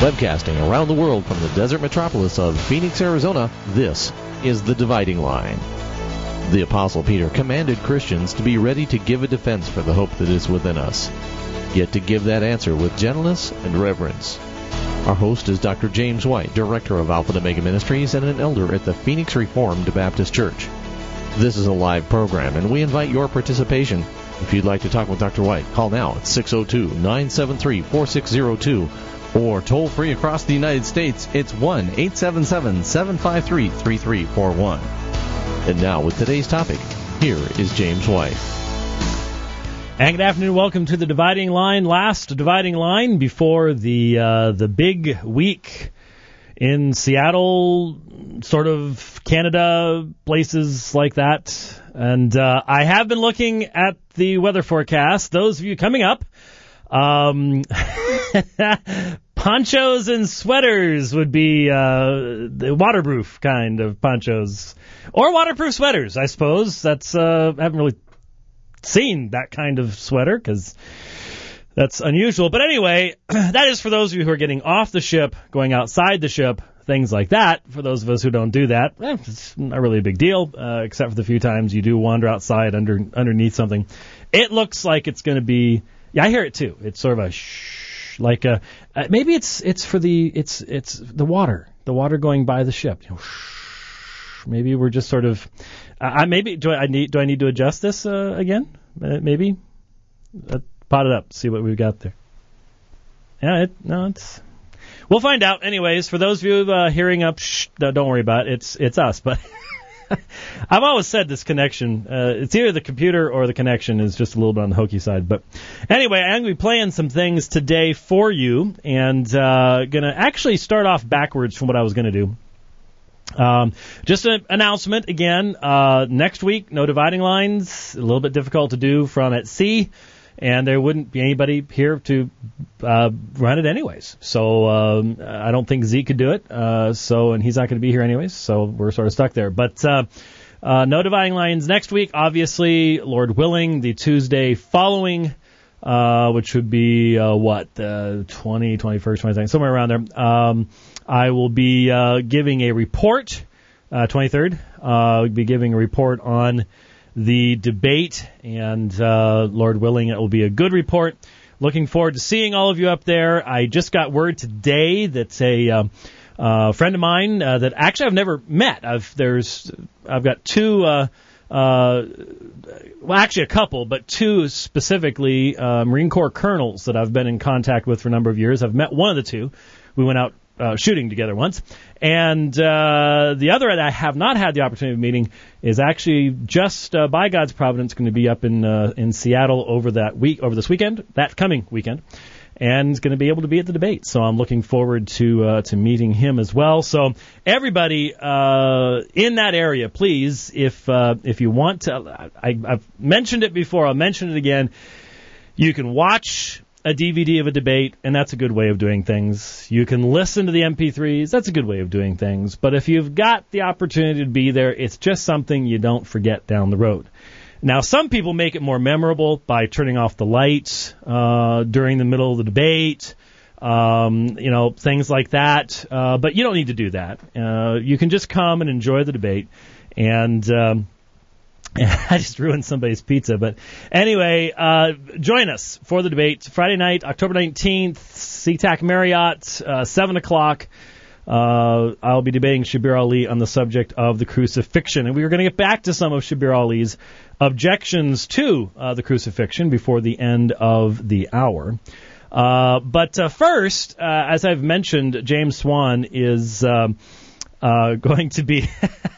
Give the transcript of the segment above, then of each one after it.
Webcasting around the world from the desert metropolis of Phoenix, Arizona, this is The Dividing Line. The Apostle Peter commanded Christians to be ready to give a defense for the hope that is within us, yet to give that answer with gentleness and reverence. Our host is Dr. James White, Director of Alpha and Omega Ministries and an elder at the Phoenix Reformed Baptist Church. This is a live program, and we invite your participation. If you'd like to talk with Dr. White, call now at 602-973-4602, or toll free across the United States, it's 1-877-753-3341. And now, with today's topic, here is James White. And good afternoon. Welcome to the Dividing Line. Last Dividing Line before the big week in Seattle, sort of Canada, places like that. And I have been looking at the weather forecast. Those of you coming up, ponchos and sweaters would be the waterproof kind of ponchos. Or waterproof sweaters, I suppose. That's I haven't really seen that kind of sweater because that's unusual. But anyway, that is for those of you who are getting off the ship, going outside the ship, things like that. For those of us who don't do that, it's not really a big deal, except for the few times you do wander outside underneath something. It looks like it's going to be. Yeah, I hear it too. It's sort of a shh, like a maybe it's the water going by the ship. You know, shh. Maybe we're just sort of. Maybe do I need to adjust this again? Maybe pot it up. See what we've got there. Yeah, it's. We'll find out. Anyways, for those of you hearing up, shh, don't worry about it. It's us. But I've always said this connection. It's either the computer or the connection is just a little bit on the hokey side. But anyway, I'm going to be playing some things today for you, and going to actually start off backwards from what I was going to do. Just an announcement again. Next week, no dividing lines. A little bit difficult to do from at sea, and there wouldn't be anybody here to run it anyways. So I don't think Zeke could do it. And he's not going to be here anyways. So we're sort of stuck there. But no dividing lines next week. Obviously, Lord willing, the Tuesday following, which would be 20, 21st, 22nd, somewhere around there. I will be giving a report, 23rd. I'll be giving a report on the debate, and Lord willing, it will be a good report. Looking forward to seeing all of you up there. I just got word today that a friend of mine that actually I've never met. I've got two. Well, actually a couple, but two specifically Marine Corps colonels that I've been in contact with for a number of years. I've met one of the two. We went out shooting together once. And the other that I have not had the opportunity of meeting is actually just by God's providence going to be up in Seattle over this weekend, that coming weekend, and is going to be able to be at the debate. So I'm looking forward to meeting him as well. So everybody in that area, please, if you want to, I've mentioned it before, I'll mention it again. You can watch a DVD of a debate, and that's a good way of doing things. You can listen to the MP3s. That's a good way of doing things. But if you've got the opportunity to be there, it's just something you don't forget down the road. Now, some people make it more memorable by turning off the lights during the middle of the debate, things like that. But you don't need to do that. You can just come and enjoy the debate. And I just ruined somebody's pizza. But anyway, join us for the debate. Friday night, October 19th, SeaTac Marriott, 7 o'clock. I'll be debating Shabir Ali on the subject of the crucifixion. And we are going to get back to some of Shabir Ali's objections to the crucifixion before the end of the hour. But first, as I've mentioned, James Swan is going to be...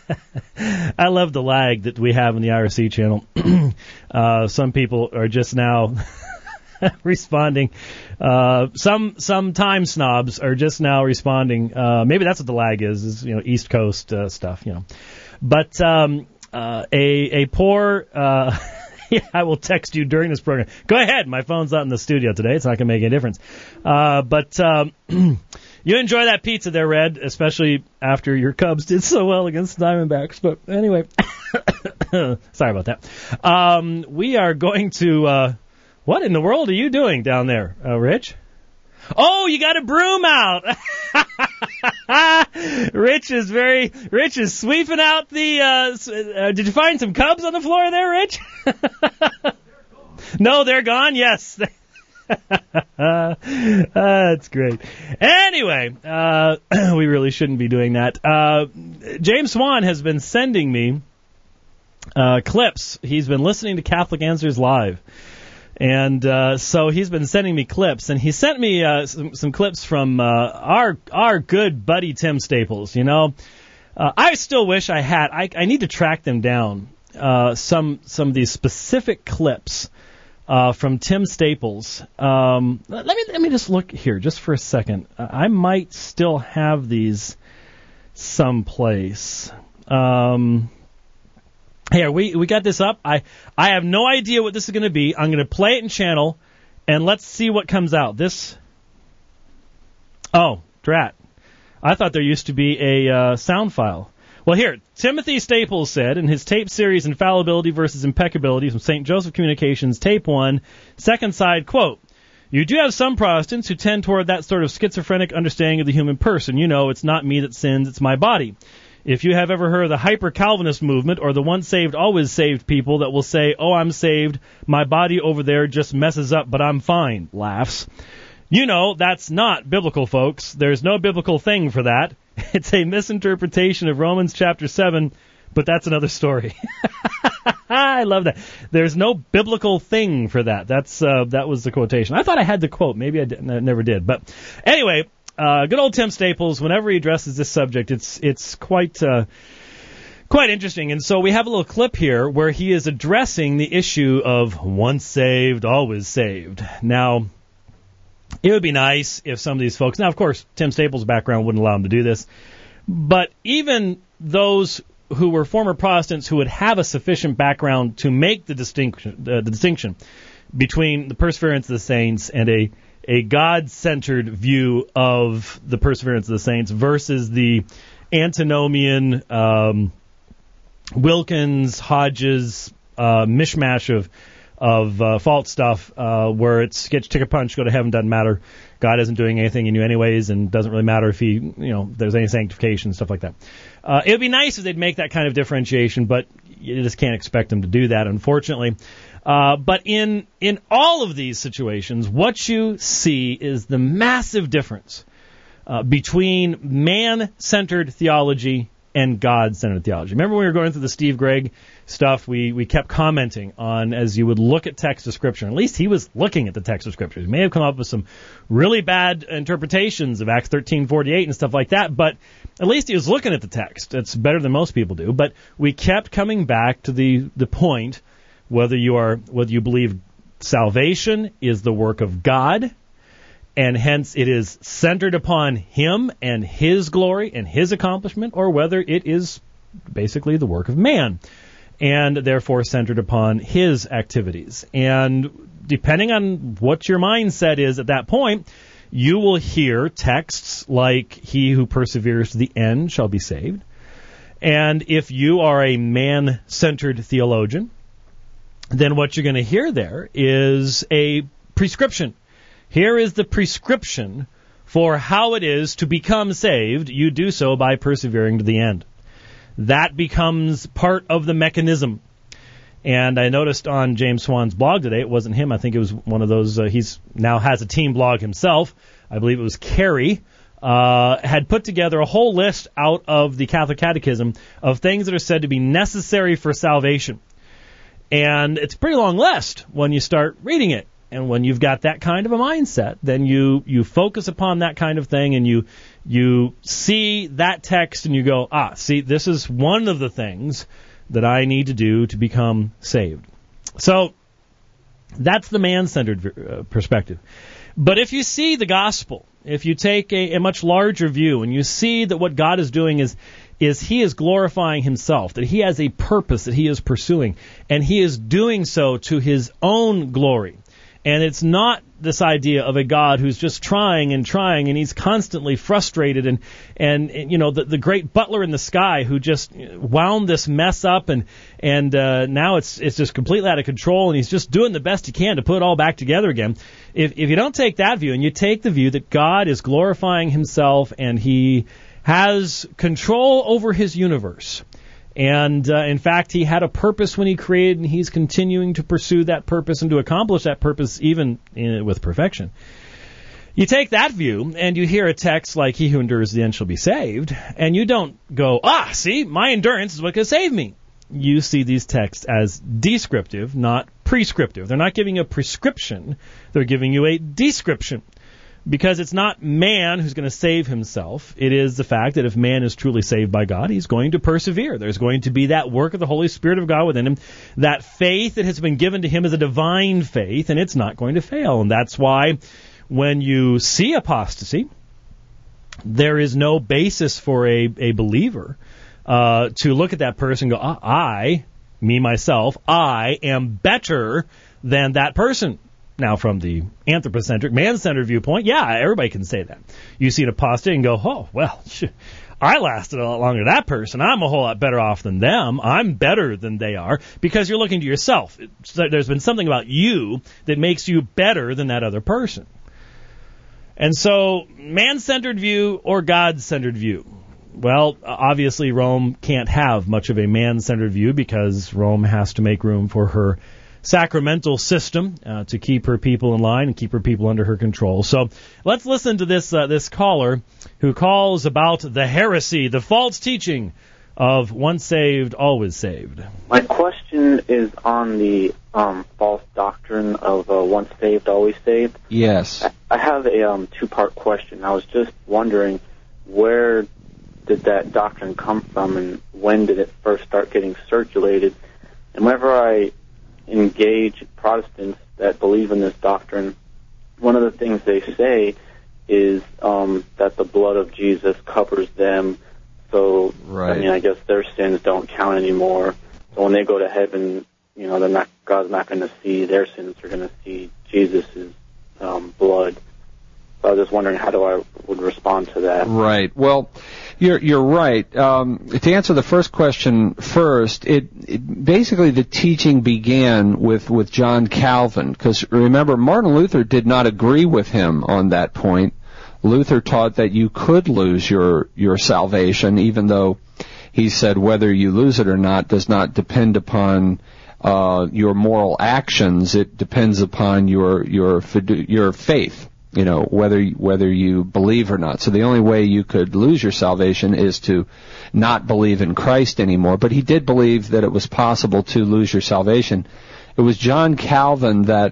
I love the lag that we have in the IRC channel. Some people are just now responding. Some time snobs are just now responding. Maybe that's what the lag is East Coast stuff, But a poor... I will text you during this program. Go ahead. My phone's not in the studio today. It's not going to make any difference. But you enjoy that pizza there, Red, especially after your Cubs did so well against the Diamondbacks. But anyway, sorry about that. We are going to... what in the world are you doing down there, Rich? Oh, you got a broom out. Rich is sweeping out the, did you find some cubs on the floor there, Rich? No, they're gone? Yes. That's great. Anyway, we really shouldn't be doing that. James Swan has been sending me clips. He's been listening to Catholic Answers Live. And so he's been sending me clips, and he sent me some clips from our good buddy Tim Staples. You know, I still wish I had. I need to track them down. Some of these specific clips from Tim Staples. Let me just look here just for a second. I might still have these someplace. Here, we got this up. I have no idea what this is going to be. I'm going to play it in channel, and let's see what comes out. Oh, drat. I thought there used to be a sound file. Well, here, Timothy Staples said in his tape series Infallibility versus Impeccability from St. Joseph Communications, tape 1, second side, quote, "You do have some Protestants who tend toward that sort of schizophrenic understanding of the human person. You know, it's not me that sins, it's my body. If you have ever heard of the hyper-Calvinist movement or the once saved, always saved people that will say, oh, I'm saved, my body over there just messes up, but I'm fine, laughs. You know, that's not biblical, folks. There's no biblical thing for that. It's a misinterpretation of Romans chapter 7, but that's another story." I love that. There's no biblical thing for that. That was the quotation. I thought I had the quote. Maybe I never did. But anyway, good old Tim Staples, whenever he addresses this subject, it's quite interesting. And so we have a little clip here where he is addressing the issue of once saved, always saved. Now, it would be nice if some of these folks, now of course Tim Staples' background wouldn't allow him to do this, but even those who were former Protestants who would have a sufficient background to make the distinction between the perseverance of the saints and a God-centered view of the perseverance of the saints versus the antinomian, Wilkins, Hodges, mishmash of false stuff, where it's get your ticket punch, go to heaven, doesn't matter. God isn't doing anything in you anyways, and doesn't really matter if there's any sanctification, stuff like that. It would be nice if they'd make that kind of differentiation, but you just can't expect them to do that, unfortunately. But in all of these situations, what you see is the massive difference between man-centered theology and God-centered theology. Remember when we were going through the Steve Gregg stuff, we kept commenting on, as you would look at text of Scripture, at least he was looking at the text of Scripture. He may have come up with some really bad interpretations of Acts 13:48 and stuff like that, but at least he was looking at the text. It's better than most people do. But we kept coming back to the point, whether you believe salvation is the work of God, and hence it is centered upon Him and His glory and His accomplishment, or whether it is basically the work of man, and therefore centered upon His activities. And depending on what your mindset is at that point, you will hear texts like, "He who perseveres to the end shall be saved." And if you are a man-centered theologian, then what you're going to hear there is a prescription. Here is the prescription for how it is to become saved. You do so by persevering to the end. That becomes part of the mechanism. And I noticed on James Swan's blog today, it wasn't him, I think it was one of those, he's now has a team blog himself, I believe it was Carrie, had put together a whole list out of the Catholic Catechism of things that are said to be necessary for salvation. And it's a pretty long list when you start reading it. And when you've got that kind of a mindset, then you focus upon that kind of thing, and you see that text and you go, see, this is one of the things that I need to do to become saved. So that's the man-centered perspective. But if you see the gospel, if you take a much larger view and you see that what God is doing is He is glorifying Himself, that He has a purpose that He is pursuing, and He is doing so to His own glory And it's not this idea of a God who's just trying, and he's constantly frustrated, and you know, the great butler in the sky who just wound this mess up, and now it's just completely out of control, and he's just doing the best he can to put it all back together again. If you don't take that view, and you take the view that God is glorifying himself and he has control over his universe, and in fact, he had a purpose when he created, and he's continuing to pursue that purpose and to accomplish that purpose even with perfection. You take that view, and you hear a text like, he who endures to the end shall be saved, and you don't go, see, my endurance is what can save me. You see these texts as descriptive, not prescriptive. They're not giving you a prescription. They're giving you a description. Because it's not man who's going to save himself. It is the fact that if man is truly saved by God, he's going to persevere. There's going to be that work of the Holy Spirit of God within him. That faith that has been given to him is a divine faith, and it's not going to fail. And that's why when you see apostasy, there is no basis for a believer to look at that person and go, I am better than that person. Now, from the anthropocentric, man-centered viewpoint, yeah, everybody can say that. You see an apostate and go, I lasted a lot longer than that person. I'm a whole lot better off than them. I'm better than they are, because you're looking to yourself. There's been something about you that makes you better than that other person. And so, man-centered view or God-centered view? Well, obviously Rome can't have much of a man-centered view, because Rome has to make room for her sacramental system to keep her people in line and keep her people under her control. So let's listen to this caller who calls about the heresy, the false teaching of once saved, always saved. My question is on the false doctrine of once saved, always saved. Yes. I have a two-part question. I was just wondering, where did that doctrine come from, and when did it first start getting circulated? And whenever I engage Protestants that believe in this doctrine, one of the things they say is that the blood of Jesus covers them, so right. I mean, I guess their sins don't count anymore. So when they go to heaven, you know, God's not going to see their sins; they're going to see Jesus' blood. So I was just wondering how I would respond to that. Right. Well, you're right. To answer the first question first, it basically the teaching began with John Calvin, because remember, Martin Luther did not agree with him on that point. Luther taught that you could lose your salvation, even though he said whether you lose it or not does not depend upon your moral actions. It depends upon your faith. You know, whether you believe or not. So the only way you could lose your salvation is to not believe in Christ anymore. But he did believe that it was possible to lose your salvation. It was John Calvin that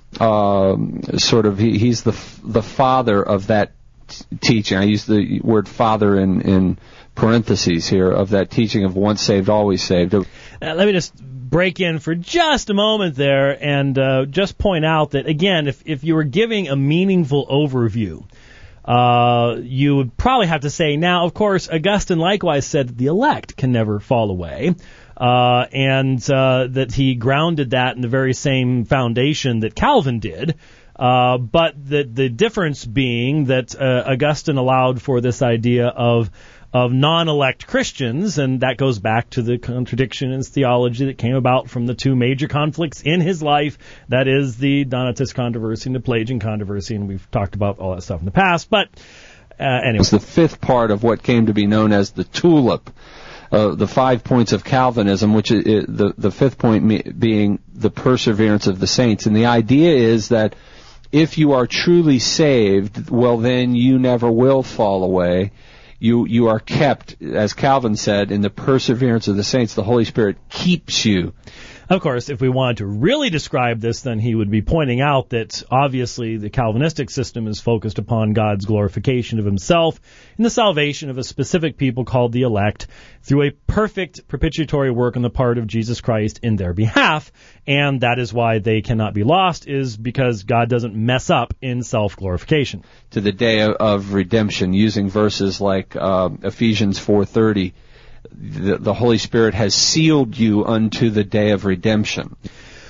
he's the father of that teaching. I use the word father in parentheses here, of that teaching of once saved, always saved. Let me just break in for just a moment there and just point out that, again, if you were giving a meaningful overview, you would probably have to say, now, of course, Augustine likewise said that the elect can never fall away, and that he grounded that in the very same foundation that Calvin did. But the difference being that Augustine allowed for this idea of non-elect Christians, and that goes back to the contradiction in his theology that came about from the two major conflicts in his life, that is the Donatist controversy and the Pelagian controversy, and we've talked about all that stuff in the past, but anyway. It's the fifth part of what came to be known as the tulip, the 5 points of Calvinism, which is the fifth point being the perseverance of the saints, and the idea is that if you are truly saved, well, then you never will fall away. You are kept, as Calvin said, in the perseverance of the saints. The Holy Spirit keeps you. Of course, if we wanted to really describe this, then he would be pointing out that obviously the Calvinistic system is focused upon God's glorification of himself and the salvation of a specific people called the elect through a perfect propitiatory work on the part of Jesus Christ in their behalf. And that is why they cannot be lost, is because God doesn't mess up in self-glorification. To the day of redemption, using verses like Ephesians 4:30, the Holy Spirit has sealed you unto the day of redemption.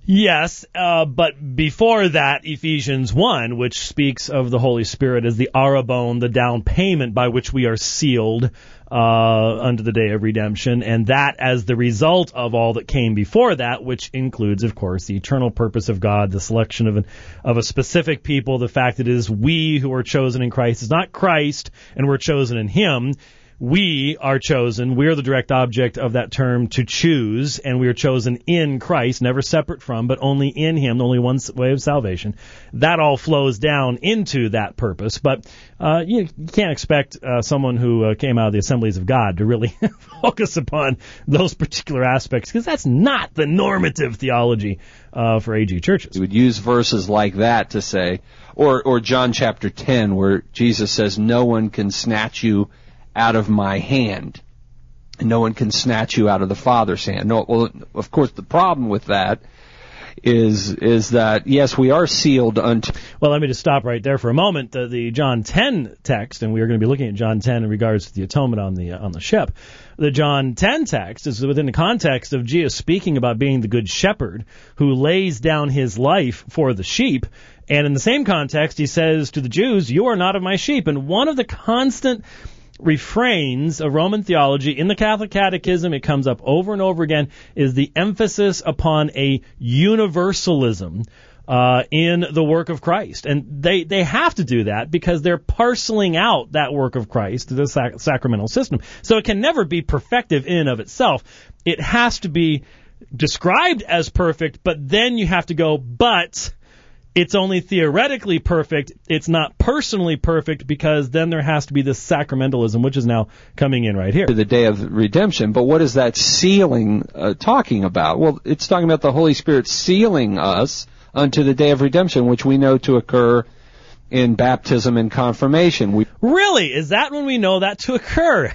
Yes, but before that, Ephesians 1, which speaks of the Holy Spirit as the arrabon, the down payment by which we are sealed unto the day of redemption, and that as the result of all that came before that, which includes, of course, the eternal purpose of God, the selection of a specific people, the fact that it is we who are chosen in Christ. It's not Christ and we're chosen in Him. We are chosen. We are the direct object of that term, to choose, and we are chosen in Christ, never separate from, but only in Him, only one way of salvation. That all flows down into that purpose, but you can't expect someone who came out of the Assemblies of God to really focus upon those particular aspects, because that's not the normative theology for AG churches. You would use verses like that to say, or John chapter 10, where Jesus says, "No one can snatch you out of my hand, and no one can snatch you out of the Father's hand." No, well, of course, the problem with that is that, yes, we are sealed unto... Well, let me just stop right there for a moment. The John 10 text, and we are going to be looking at John 10 in regards to the atonement on the ship. The John 10 text is within the context of Jesus speaking about being the good shepherd who lays down his life for the sheep. And in the same context, he says to the Jews, "You are not of my sheep." And one of the constant refrains of Roman theology in the Catholic Catechism, it comes up over and over again, is the emphasis upon a universalism in the work of Christ. And they have to do that because they're parceling out that work of Christ to the sacramental system. So it can never be perfective in and of itself. It has to be described as perfect, but then you have to go, but it's only theoretically perfect. It's not personally perfect, because then there has to be this sacramentalism, which is now coming in right here. To the day of redemption. But what is that sealing talking about? Well, it's talking about the Holy Spirit sealing us unto the day of redemption, which we know to occur in baptism and confirmation. Really? Is that when we know that to occur?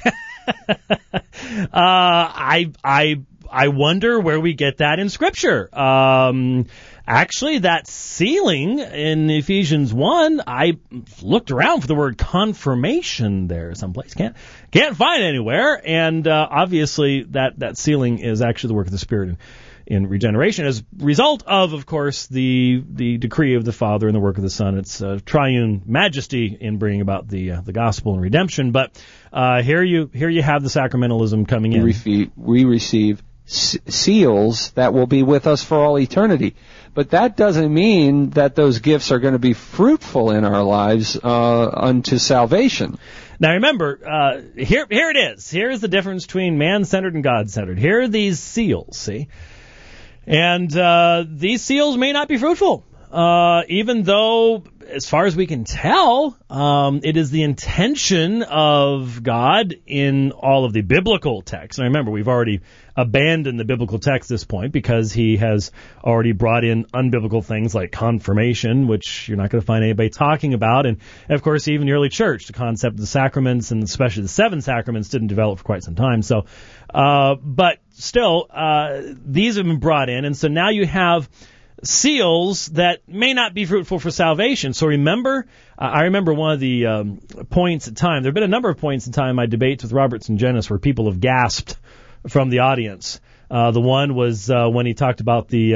I wonder where we get that in Scripture. Actually, that sealing in Ephesians 1, I looked around for the word confirmation there someplace. Can't find it anywhere. And obviously, that sealing is actually the work of the Spirit in regeneration as a result of course, the decree of the Father and the work of the Son. It's triune majesty in bringing about the gospel and redemption. But here you have the sacramentalism coming in. We receive seals that will be with us for all eternity. But that doesn't mean that those gifts are going to be fruitful in our lives unto salvation. Now remember, here it is. Here is the difference between man-centered and God-centered. Here are these seals, see? And these seals may not be fruitful, even though, as far as we can tell, it is the intention of God in all of the biblical texts. And remember, we've already abandoned the biblical text at this point because he has already brought in unbiblical things like confirmation, which you're not going to find anybody talking about. And, of course, even the early church, the concept of the sacraments, and especially the 7 sacraments, didn't develop for quite some time. So, but still, these have been brought in. And so now you have seals that may not be fruitful for salvation. So remember, I remember one of the points in time, there have been a number of points in time in my debates with Robertson Genis where people have gasped from the audience. The one was when he talked about the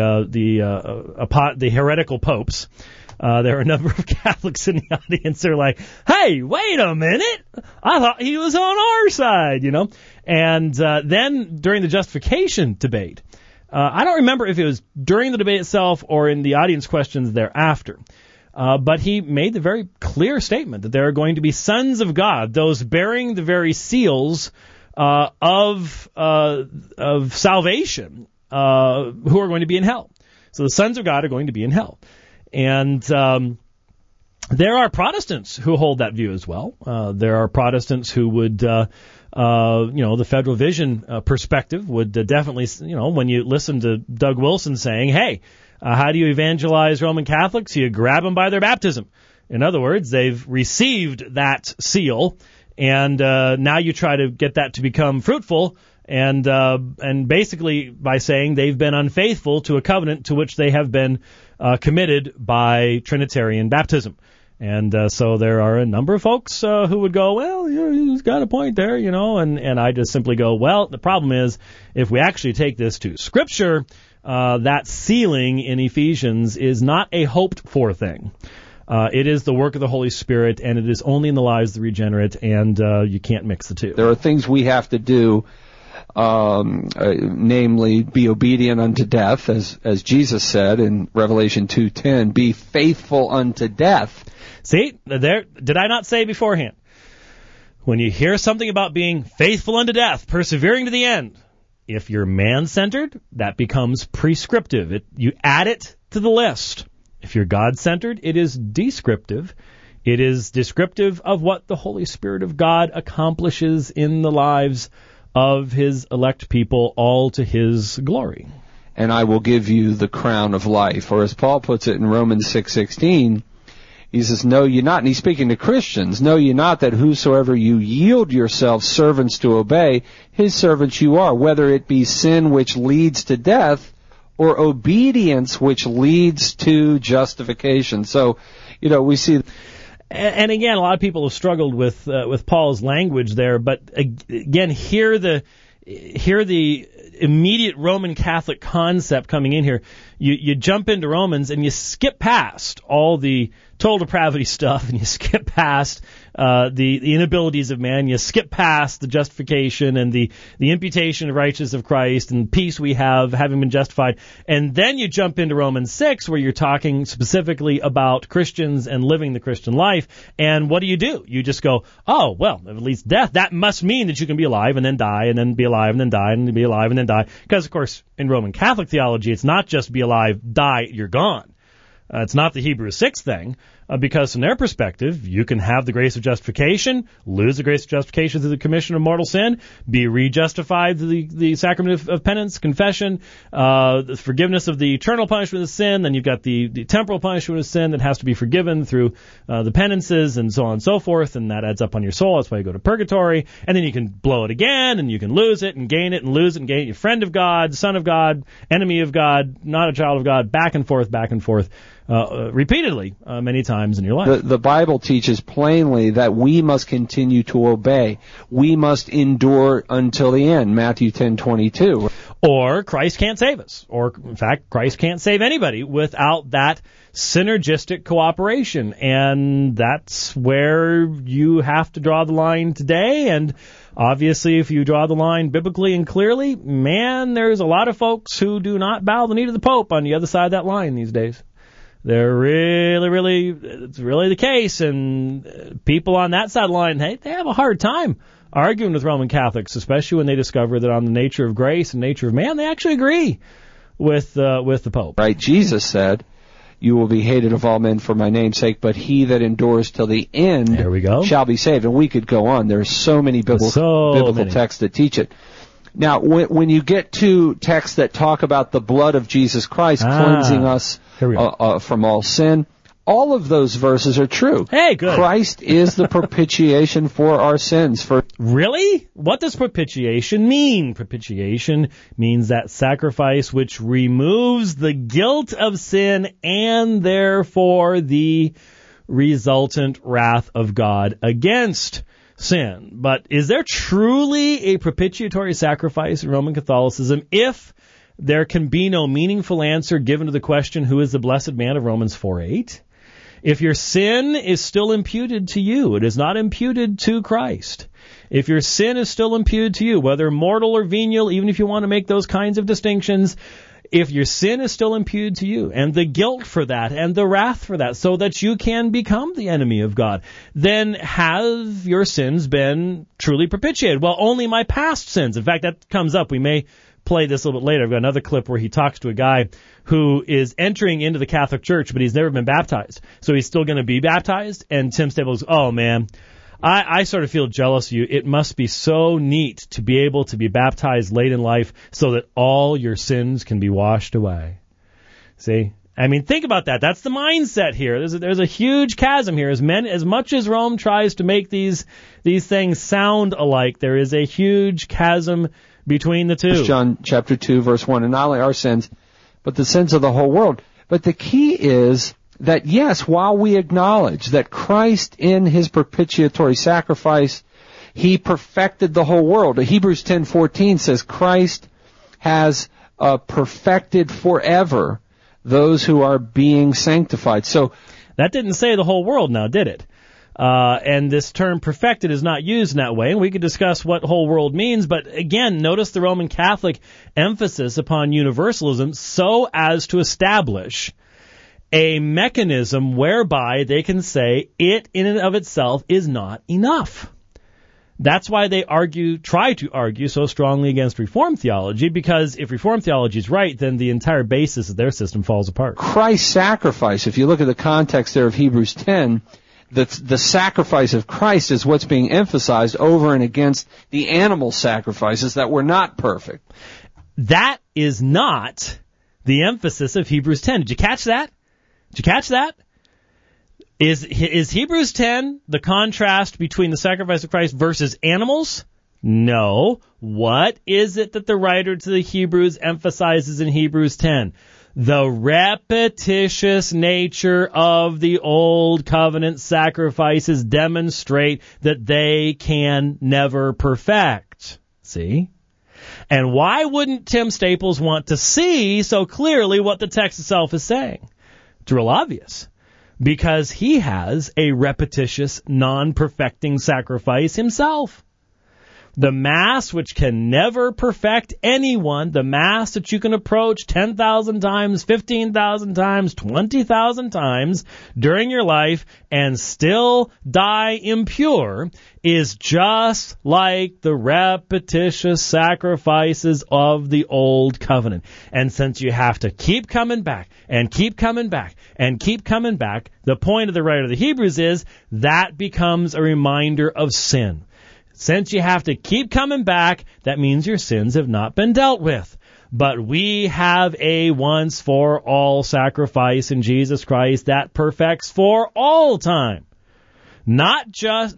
heretical popes. There were a number of Catholics in the audience. They're like, "Hey, wait a minute! I thought he was on our side," you know. And then during the justification debate, I don't remember if it was during the debate itself or in the audience questions thereafter. But he made the very clear statement that there are going to be sons of God, those bearing the very seals of salvation, who are going to be in hell. So the sons of God are going to be in hell. And there are Protestants who hold that view as well. There are Protestants who would, the Federal Vision perspective would definitely, when you listen to Doug Wilson saying, hey, how do you evangelize Roman Catholics? You grab them by their baptism. In other words, they've received that seal, and now you try to get that to become fruitful, and basically by saying they've been unfaithful to a covenant to which they have been committed by Trinitarian baptism. And so there are a number of folks who would go, well, he's got a point there, and I just simply go, well, the problem is if we actually take this to Scripture, that sealing in Ephesians is not a hoped-for thing. It is the work of the Holy Spirit, and it is only in the lives of the regenerate, and you can't mix the two. There are things we have to do, namely be obedient unto death, as Jesus said in Revelation 2:10, be faithful unto death. See, there, did I not say beforehand? When you hear something about being faithful unto death, persevering to the end, if you're man-centered, that becomes prescriptive. You add it to the list. If you're God-centered, it is descriptive. It is descriptive of what the Holy Spirit of God accomplishes in the lives of His elect people, all to His glory. And I will give you the crown of life. Or as Paul puts it in Romans 6:16, he says, know ye not, and he's speaking to Christians, know ye not that whosoever you yield yourselves servants to obey, his servants you are, whether it be sin which leads to death or obedience which leads to justification. So, we see. And again, a lot of people have struggled with Paul's language there, but again, hear the immediate Roman Catholic concept coming in here. You jump into Romans and you skip past all the total depravity stuff, and you skip past the inabilities of man. You skip past the justification and the imputation of righteousness of Christ and peace we have having been justified. And then you jump into Romans 6, where you're talking specifically about Christians and living the Christian life. And what do? You just go, oh, well, at least death, that must mean that you can be alive and then die and then be alive and then die and be alive and then die. Because, of course, in Roman Catholic theology, it's not just be alive, die, you're gone. It's not the Hebrews 6 thing, because from their perspective, you can have the grace of justification, lose the grace of justification through the commission of mortal sin, be rejustified through the sacrament of penance, confession, the forgiveness of the eternal punishment of sin. Then you've got the temporal punishment of sin that has to be forgiven through the penances and so on and so forth, and that adds up on your soul. That's why you go to purgatory. And then you can blow it again, and you can lose it and gain it and lose it and gain it. You're friend of God, son of God, enemy of God, not a child of God, back and forth, repeatedly, many times in your life. The Bible teaches plainly that we must continue to obey. We must endure until the end, Matthew 10:22. Or Christ can't save us. Or, in fact, Christ can't save anybody without that synergistic cooperation. And that's where you have to draw the line today. And obviously, if you draw the line biblically and clearly, man, there's a lot of folks who do not bow the knee to the Pope on the other side of that line these days. They're it's really the case, and people on that side of the line, they have a hard time arguing with Roman Catholics, especially when they discover that on the nature of grace and nature of man, they actually agree with the Pope. Right, Jesus said, you will be hated of all men for my name's sake, but he that endures till the end there we go. shall be saved. And we could go on. There's so many biblical texts that teach it. Now, when you get to texts that talk about the blood of Jesus Christ cleansing us from all sin, all of those verses are true. Hey, good. Christ is the propitiation for our sins. Really? What does propitiation mean? Propitiation means that sacrifice which removes the guilt of sin and therefore the resultant wrath of God against sin. But is there truly a propitiatory sacrifice in Roman Catholicism if there can be no meaningful answer given to the question, who is the blessed man of Romans 4:8? If your sin is still imputed to you, it is not imputed to Christ. If your sin is still imputed to you, whether mortal or venial, even if you want to make those kinds of distinctions, if your sin is still imputed to you, and the guilt for that, and the wrath for that, so that you can become the enemy of God, then have your sins been truly propitiated? Well, only my past sins. In fact, that comes up. We may play this a little bit later. I've got another clip where he talks to a guy who is entering into the Catholic Church, but he's never been baptized. So he's still going to be baptized. And Tim Staples goes, oh, man, I sort of feel jealous of you. It must be so neat to be able to be baptized late in life so that all your sins can be washed away. See? I mean, think about that. That's the mindset here. There's a huge chasm here. As much as Rome tries to make these things sound alike, there is a huge chasm between the two. John chapter 2, verse 1, and not only our sins, but the sins of the whole world. But the key is that yes, while we acknowledge that Christ in his propitiatory sacrifice, he perfected the whole world. Hebrews 10:14 says Christ has perfected forever those who are being sanctified. So that didn't say the whole world now, did it? And this term perfected is not used in that way, and we could discuss what whole world means, but again, notice the Roman Catholic emphasis upon universalism so as to establish a mechanism whereby they can say it in and of itself is not enough. That's why they try to argue so strongly against Reformed theology, because if Reformed theology is right, then the entire basis of their system falls apart. Christ's sacrifice, if you look at the context there of Hebrews 10, the sacrifice of Christ is what's being emphasized over and against the animal sacrifices that were not perfect. That is not the emphasis of Hebrews 10. Did you catch that? Did you catch that? Is Hebrews 10 the contrast between the sacrifice of Christ versus animals? No. What is it that the writer to the Hebrews emphasizes in Hebrews 10? The repetitious nature of the old covenant sacrifices demonstrate that they can never perfect. See? And why wouldn't Tim Staples want to see so clearly what the text itself is saying? It's real obvious. Because he has a repetitious, non-perfecting sacrifice himself. The Mass, which can never perfect anyone, the Mass that you can approach 10,000 times, 15,000 times, 20,000 times during your life and still die impure, is just like the repetitious sacrifices of the Old Covenant. And since you have to keep coming back and keep coming back and keep coming back, the point of the writer of the Hebrews is that becomes a reminder of sin. Since you have to keep coming back, that means your sins have not been dealt with. But we have a once-for-all sacrifice in Jesus Christ that perfects for all time. Not just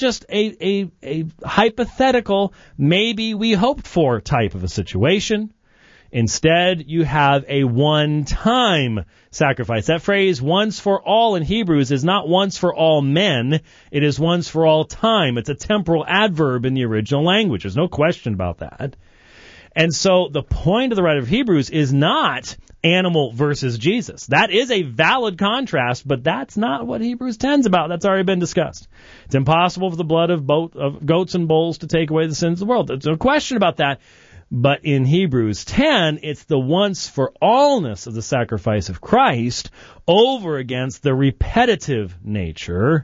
a hypothetical, maybe we hoped for type of a situation. Instead, you have a one-time sacrifice. That phrase, once for all in Hebrews, is not once for all men. It is once for all time. It's a temporal adverb in the original language. There's no question about that. And so the point of the writer of Hebrews is not animal versus Jesus. That is a valid contrast, but that's not what Hebrews 10's about. That's already been discussed. It's impossible for the blood of goats and bulls to take away the sins of the world. There's no question about that. But in Hebrews 10, it's the once-for-allness of the sacrifice of Christ over against the repetitive nature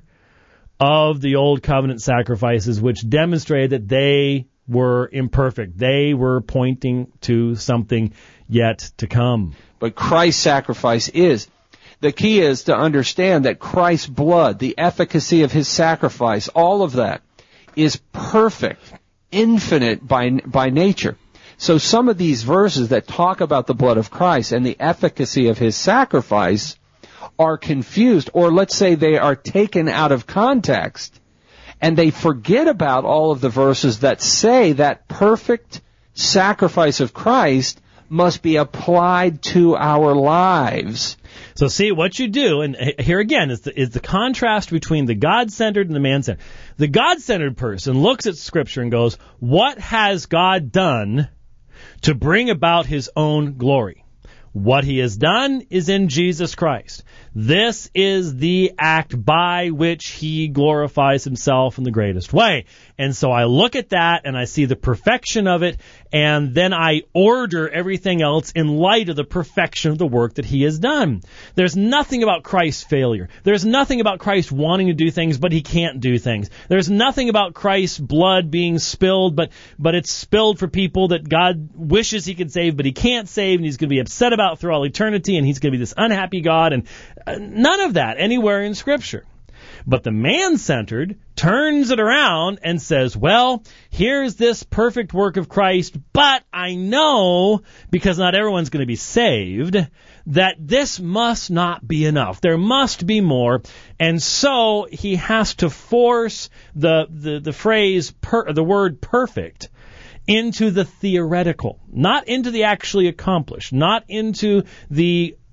of the Old Covenant sacrifices, which demonstrated that they were imperfect. They were pointing to something yet to come. But Christ's sacrifice is. The key is to understand that Christ's blood, the efficacy of his sacrifice, all of that is perfect, infinite by nature. So some of these verses that talk about the blood of Christ and the efficacy of his sacrifice are confused, or let's say they are taken out of context, and they forget about all of the verses that say that perfect sacrifice of Christ must be applied to our lives. So see, what you do, and here again is the contrast between the God-centered and the man-centered. The God-centered person looks at Scripture and goes, what has God done to bring about his own glory? What he has done is in Jesus Christ. This is the act by which he glorifies himself in the greatest way. And so I look at that and I see the perfection of it, and then I order everything else in light of the perfection of the work that he has done. There's nothing about Christ's failure. There's nothing about Christ wanting to do things, but he can't do things. There's nothing about Christ's blood being spilled, but it's spilled for people that God wishes he could save, but he can't save, and he's going to be upset about through all eternity, and he's going to be this unhappy God, and none of that anywhere in Scripture. But the man-centered turns it around and says, well, here's this perfect work of Christ, but I know, because not everyone's going to be saved, that this must not be enough. There must be more. And so he has to force the phrase, the word perfect, into the theoretical, not into the actually accomplished, not into the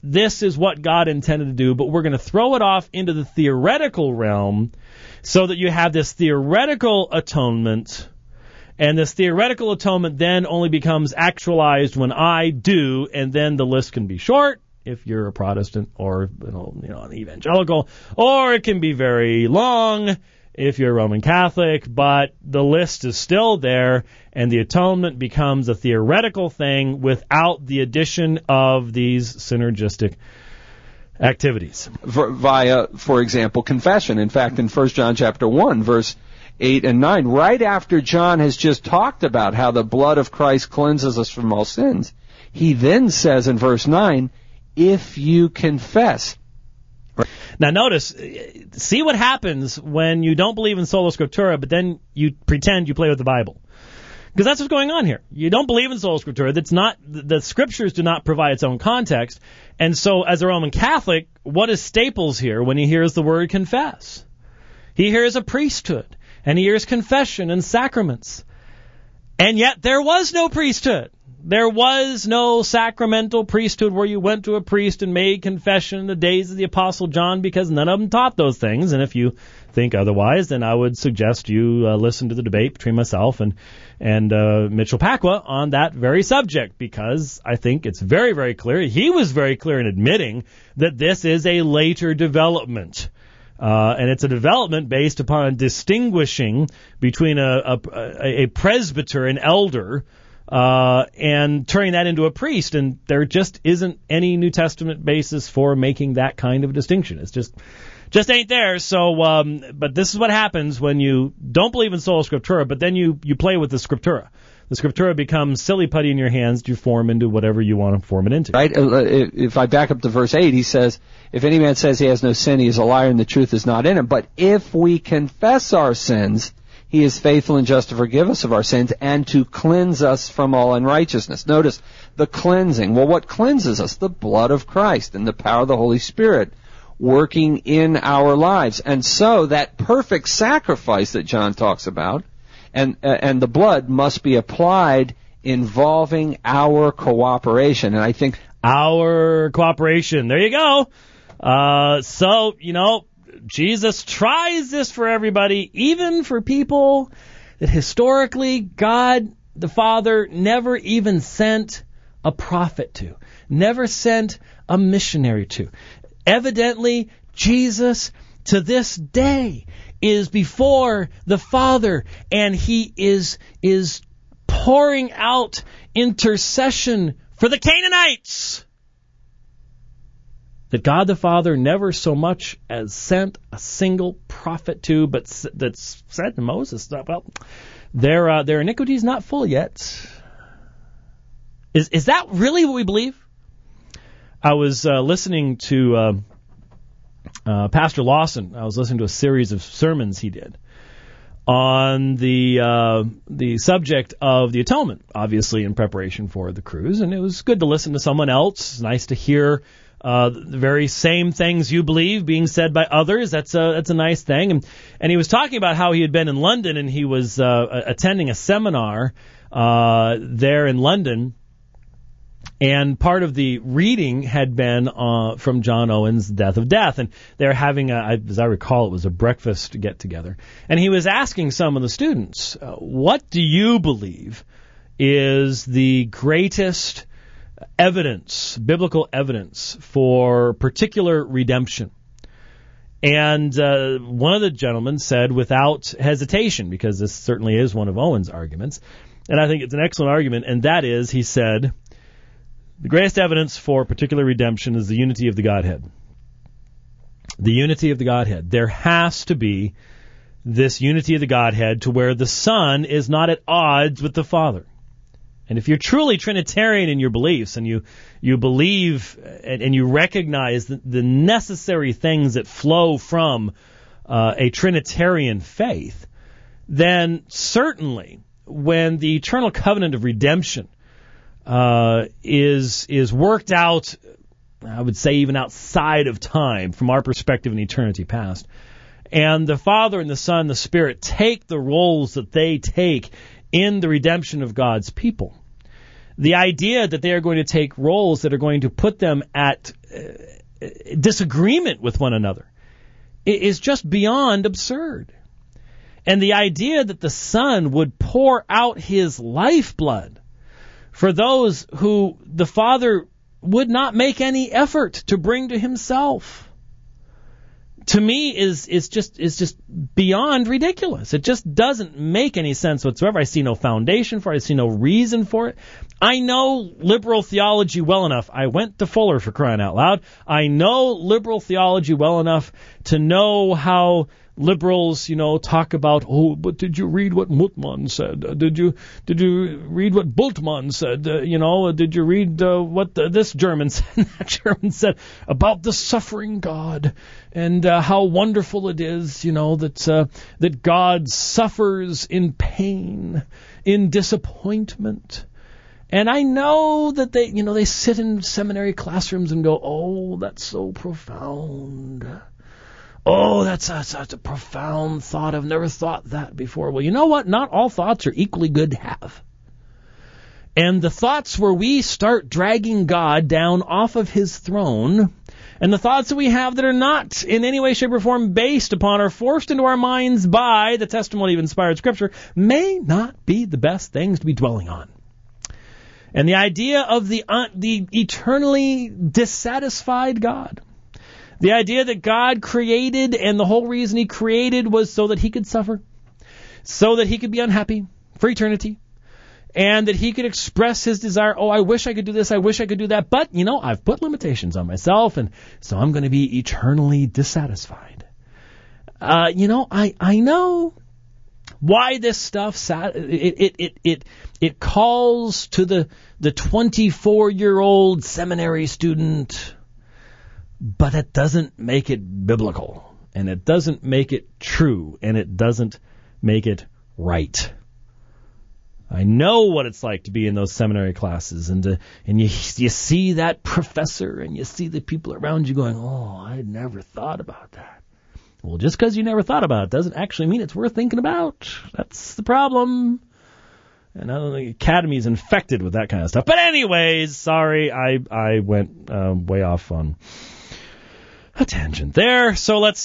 this is what God intended to do, but we're going to throw it off into the theoretical realm so that you have this theoretical atonement, and this theoretical atonement then only becomes actualized when I do, and then the list can be short if you're a Protestant or an evangelical, or it can be very long if you're a Roman Catholic, but the list is still there, and the atonement becomes a theoretical thing without the addition of these synergistic activities. Via, for example, confession. In fact, in 1 John chapter 1, verse 8 and 9, right after John has just talked about how the blood of Christ cleanses us from all sins, he then says in verse 9, if you confess. Now notice, see what happens when you don't believe in sola scriptura, but then you pretend you play with the Bible. Because that's what's going on here. You don't believe in sola scriptura. That's not, the scriptures do not provide its own context. And so as a Roman Catholic, what is Staples here when he hears the word confess? He hears a priesthood, and he hears confession and sacraments. And yet there was no priesthood. There was no sacramental priesthood where you went to a priest and made confession in the days of the Apostle John, because none of them taught those things. And if you think otherwise, then I would suggest you listen to the debate between myself and Mitchell Pacwa on that very subject, because I think it's very, very clear. He was very clear in admitting that this is a later development. And it's a development based upon distinguishing between a presbyter, an elder, and turning that into a priest, and there just isn't any New Testament basis for making that kind of distinction. It's just ain't there. So, but this is what happens when you don't believe in sola scriptura, but then you play with the scriptura. The scriptura becomes silly putty in your hands to form into whatever you want to form it into. Right? If I back up to verse 8, he says, if any man says he has no sin, he is a liar, and the truth is not in him. But if we confess our sins, he is faithful and just to forgive us of our sins and to cleanse us from all unrighteousness. Notice the cleansing. Well, what cleanses us? The blood of Christ and the power of the Holy Spirit working in our lives. And so that perfect sacrifice that John talks about, and the blood must be applied involving our cooperation. And I think our cooperation. There you go. So, Jesus tries this for everybody, even for people that historically God the Father never even sent a prophet to, never sent a missionary to. Evidently, Jesus to this day is before the Father, and he is pouring out intercession for the Canaanites that God the Father never so much as sent a single prophet to, but that's said to Moses, well, their iniquity is not full yet. Is that really what we believe? I was listening to Pastor Lawson. I was listening to a series of sermons he did on the subject of the atonement, obviously in preparation for the cruise, and it was good to listen to someone else. It's nice to hear the very same things you believe being said by others. That's a nice thing. And he was talking about how he had been in London, and he was attending a seminar there in London. And part of the reading had been from John Owen's Death of Death. And they're having, as I recall, it was a breakfast get-together. And he was asking some of the students, what do you believe is the greatest evidence, biblical evidence, for particular redemption? And one of the gentlemen said without hesitation, because this certainly is one of Owen's arguments, and I think it's an excellent argument, and that is, he said, the greatest evidence for particular redemption is the unity of the Godhead. The unity of the Godhead. There has to be this unity of the Godhead to where the Son is not at odds with the Father. And if you're truly Trinitarian in your beliefs, and you believe and you recognize the necessary things that flow from a Trinitarian faith, then certainly when the eternal covenant of redemption is worked out, I would say even outside of time from our perspective in eternity past, and the Father and the Son and the Spirit take the roles that they take in the redemption of God's people, the idea that they are going to take roles that are going to put them at disagreement with one another is just beyond absurd. And the idea that the Son would pour out his lifeblood for those who the Father would not make any effort to bring to himself, to me is just beyond ridiculous. It just doesn't make any sense whatsoever. I see no foundation for it. I see no reason for it. I know liberal theology well enough. I went to Fuller, for crying out loud. I know liberal theology well enough to know how liberals, talk about, but did you read what Moltmann said? Did you read what Bultmann said? Did you read what this German said, that German said about the suffering God, and how wonderful it is, that God suffers in pain, in disappointment. And I know that they sit in seminary classrooms and go, oh, that's so profound. Oh, that's such a profound thought. I've never thought that before. Well, you know what? Not all thoughts are equally good to have. And the thoughts where we start dragging God down off of his throne, and the thoughts that we have that are not in any way, shape, or form based upon or forced into our minds by the testimony of inspired Scripture, may not be the best things to be dwelling on. And the idea of the eternally dissatisfied God, the idea that God created and the whole reason he created was so that he could suffer, so that he could be unhappy for eternity, and that he could express his desire, I wish I could do this, I wish I could do that, but, I've put limitations on myself, and so I'm going to be eternally dissatisfied. I know why this stuff, it calls to the 24-year-old seminary student, but it doesn't make it biblical, and it doesn't make it true, and it doesn't make it right. I know what it's like to be in those seminary classes, and you see that professor, and you see the people around you going, I never thought about that. Well, just because you never thought about it doesn't actually mean it's worth thinking about. That's the problem. And I don't think the Academy's infected with that kind of stuff. But anyways, sorry, I went way off on a tangent there. So let's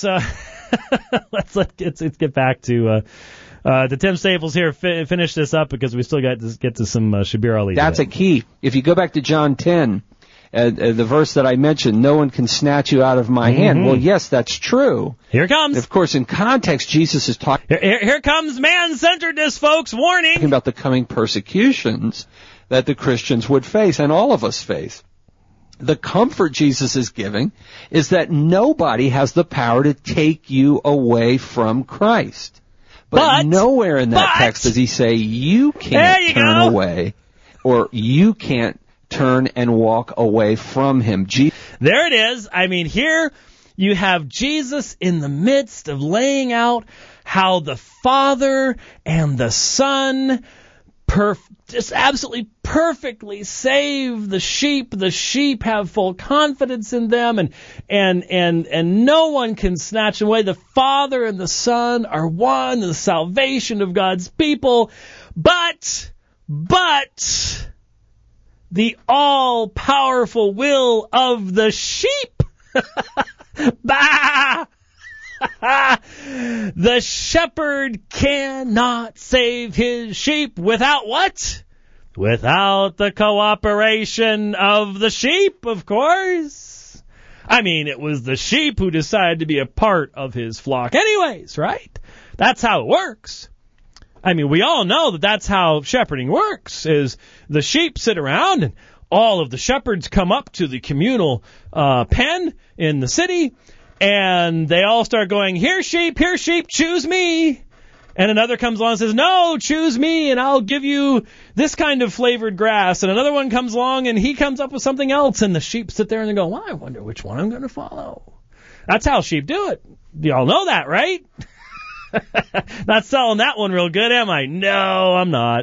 get back to Tim Staples here. Finish this up because we still got to get to some Shabir Ali. That's today. A key. If you go back to John 10, the verse that I mentioned, no one can snatch you out of my hand. Well, yes, that's true. Here it comes. And of course, in context, Jesus is talking. Here comes man-centeredness, folks. Warning. Talking about the coming persecutions that the Christians would face, and all of us face. The comfort Jesus is giving is that nobody has the power to take you away from Christ. But nowhere in that text does he say you can't turn away, or you can't turn and walk away from him. There it is. I mean, here you have Jesus in the midst of laying out how the Father and the Son just absolutely perfectly save the sheep. The sheep have full confidence in them, and no one can snatch away. The Father and the Son are one in the salvation of God's people. But the all-powerful will of the sheep. Bah! The shepherd cannot save his sheep without what? Without the cooperation of the sheep, of course. I mean, it was the sheep who decided to be a part of his flock anyways, right? That's how it works. I mean, we all know that that's how shepherding works, is the sheep sit around and all of the shepherds come up to the communal pen in the city, and they all start going, here sheep, choose me. And another comes along and says, no, choose me, and I'll give you this kind of flavored grass. And another one comes along, and he comes up with something else, and the sheep sit there and they go, well, I wonder which one I'm going to follow. That's how sheep do it. You all know that, right? Not selling that one real good, am I? No, I'm not.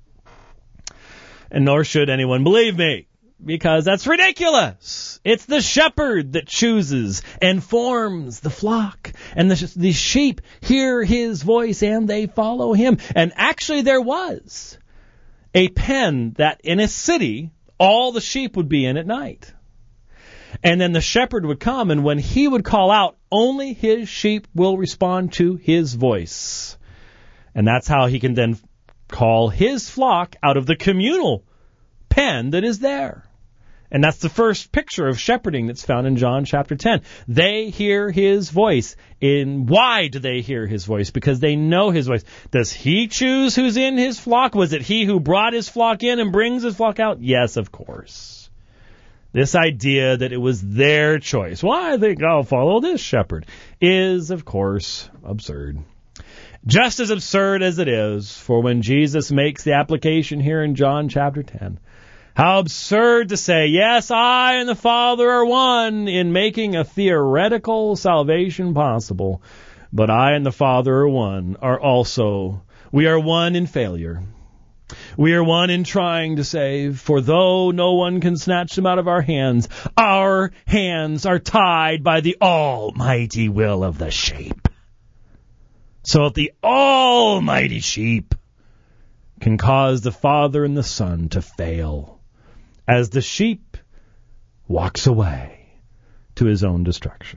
And nor should anyone believe me, because that's ridiculous. It's the shepherd that chooses and forms the flock, and the sheep hear his voice and they follow him. And actually there was a pen that in a city all the sheep would be in at night. And then the shepherd would come, and when he would call out, only his sheep will respond to his voice. And that's how he can then call his flock out of the communal pen that is there. And that's the first picture of shepherding that's found in John chapter 10. They hear his voice. Why do they hear his voice? Because they know his voice. Does he choose who's in his flock? Was it he who brought his flock in and brings his flock out? Yes, of course. This idea that it was their choice, well, I think I'll follow this shepherd, is, of course, absurd. Just as absurd as it is for when Jesus makes the application here in John chapter 10. How absurd to say, yes, I and the Father are one, in making a theoretical salvation possible. But I and the Father are one, we are one in failure. We are one in trying to save, for though no one can snatch them out of our hands are tied by the almighty will of the sheep. So if the almighty sheep can cause the Father and the Son to fail, as the sheep walks away to his own destruction.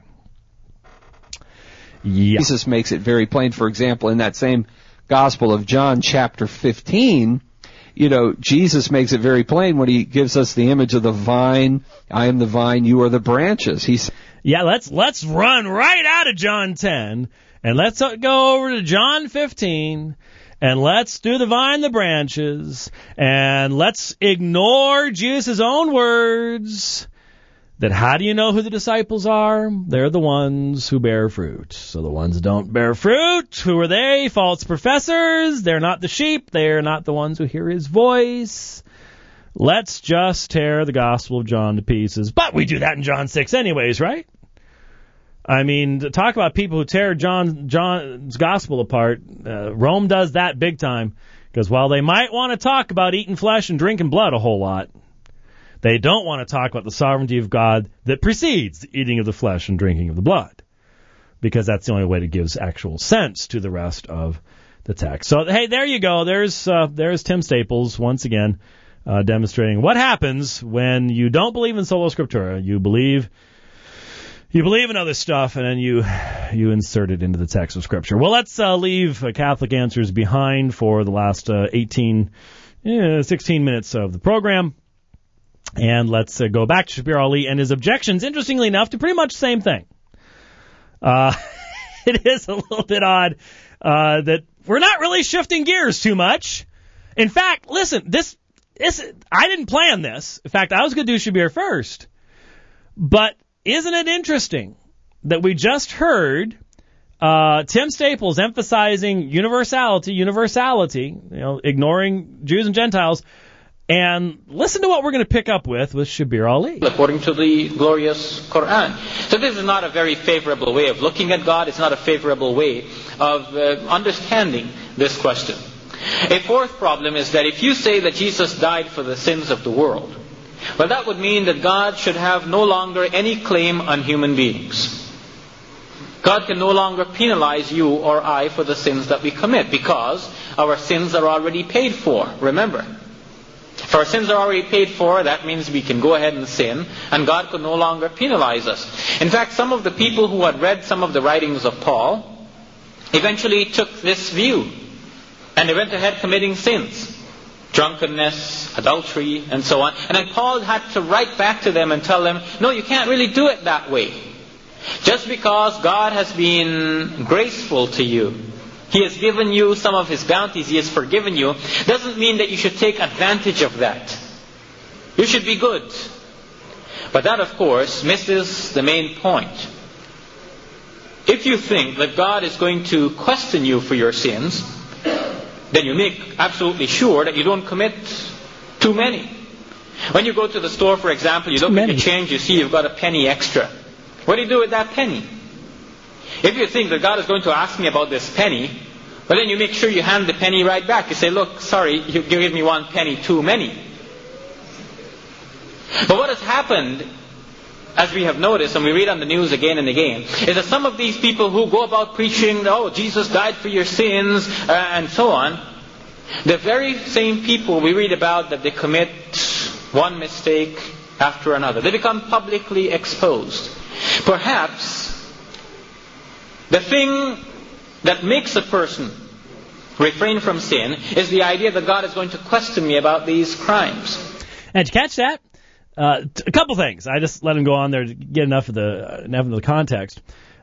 Yeah. Jesus makes it very plain. For example, in that same Gospel of John, chapter 15, Jesus makes it very plain when he gives us the image of the vine. I am the vine, you are the branches. Let's run right out of John 10, and let's go over to John 15. And let's do the vine, the branches, and let's ignore Jesus' own words that how do you know who the disciples are? They're the ones who bear fruit. So the ones that don't bear fruit, who are they? False professors. They're not the sheep. They're not the ones who hear his voice. Let's just tear the Gospel of John to pieces. But we do that in John 6 anyways, right? I mean, to talk about people who tear John's gospel apart, Rome does that big time. Because while they might want to talk about eating flesh and drinking blood a whole lot, they don't want to talk about the sovereignty of God that precedes the eating of the flesh and drinking of the blood. Because that's the only way that gives actual sense to the rest of the text. So, hey, there you go. There's Tim Staples once again demonstrating what happens when you don't believe in sola scriptura. You believe in other stuff, and then you insert it into the text of Scripture. Well, let's leave Catholic Answers behind for the last 16 minutes of the program, and let's go back to Shabir Ali and his objections, interestingly enough, to pretty much the same thing. It is a little bit odd that we're not really shifting gears too much. In fact, listen, this I didn't plan this. In fact, I was going to do Shabir first, but isn't it interesting that we just heard Tim Staples emphasizing universality, ignoring Jews and Gentiles, and listen to what we're going to pick up with Shabir Ali. According to the glorious Quran. So this is not a very favorable way of looking at God. It's not a favorable way of understanding this question. A fourth problem is that if you say that Jesus died for the sins of the world, well, that would mean that God should have no longer any claim on human beings. God can no longer penalize you or I for the sins that we commit because our sins are already paid for. Remember, if our sins are already paid for, that means we can go ahead and sin, and God could no longer penalize us. In fact, some of the people who had read some of the writings of Paul eventually took this view, and they went ahead committing sins. Drunkenness, adultery, and so on. And then Paul had to write back to them and tell them, no, you can't really do it that way. Just because God has been graceful to you, He has given you some of His bounties, He has forgiven you, doesn't mean that you should take advantage of that. You should be good. But that, of course, misses the main point. If you think that God is going to question you for your sins, then you make absolutely sure that you don't commit too many. When you go to the store, for example, you look at your change, you see you've got a penny extra. What do you do with that penny? If you think that God is going to ask me about this penny, well, then you make sure you hand the penny right back. You say, look, sorry, you gave me 1 penny too many. But what has happened, as we have noticed, and we read on the news again and again, is that some of these people who go about preaching, oh, Jesus died for your sins, and so on, the very same people we read about that they commit one mistake after another. They become publicly exposed. Perhaps the thing that makes a person refrain from sin is the idea that God is going to question me about these crimes. And did you catch that? A couple things. I just let him go on there to get enough of the context.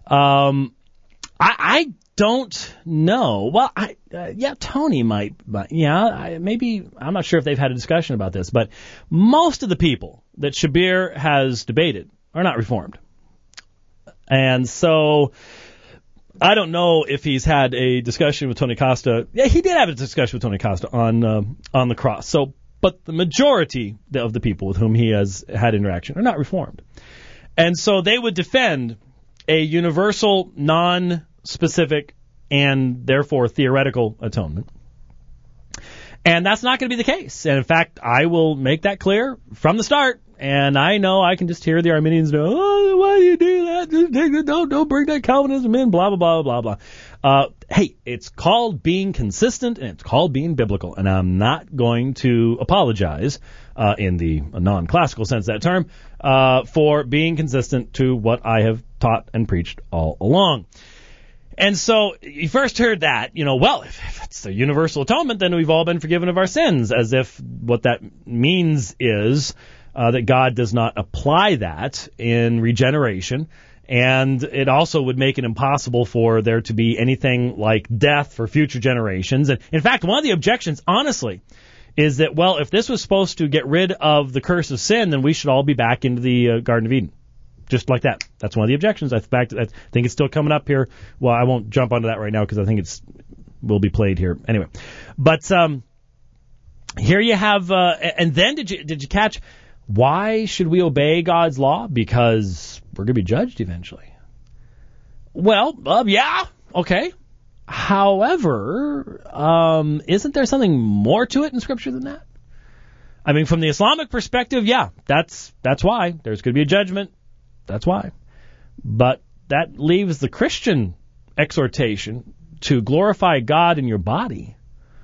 I don't know. Well, Tony might. Maybe. I'm not sure if they've had a discussion about this, but most of the people that Shabir has debated are not Reformed, and so I don't know if he's had a discussion with Tony Costa. Yeah, he did have a discussion with Tony Costa on the cross. So, but the majority of the people with whom he has had interaction are not Reformed, and so they would defend a universal, non-specific, and therefore theoretical atonement. And that's not going to be the case. And in fact, I will make that clear from the start. And I know I can just hear the Arminians go, "Oh, why do you do that? Don't bring that Calvinism in, blah, blah, blah, blah, blah." Hey, it's called being consistent, and it's called being biblical. And I'm not going to apologize, in the non-classical sense of that term, for being consistent to what I have taught and preached all along. And so you first heard that, well, if it's the universal atonement, then we've all been forgiven of our sins, as if what that means is that God does not apply that in regeneration. And it also would make it impossible for there to be anything like death for future generations. And in fact, one of the objections, honestly, is that, well, if this was supposed to get rid of the curse of sin, then we should all be back into the Garden of Eden. Just like that. That's one of the objections. I think it's still coming up here. Well, I won't jump onto that right now because I think will be played here anyway. But here you have, and then did you catch? Why should we obey God's law? Because we're going to be judged eventually. Well, yeah, okay. However, isn't there something more to it in Scripture than that? I mean, from the Islamic perspective, yeah, that's why there's going to be a judgment. That's why. But that leaves the Christian exhortation to glorify God in your body.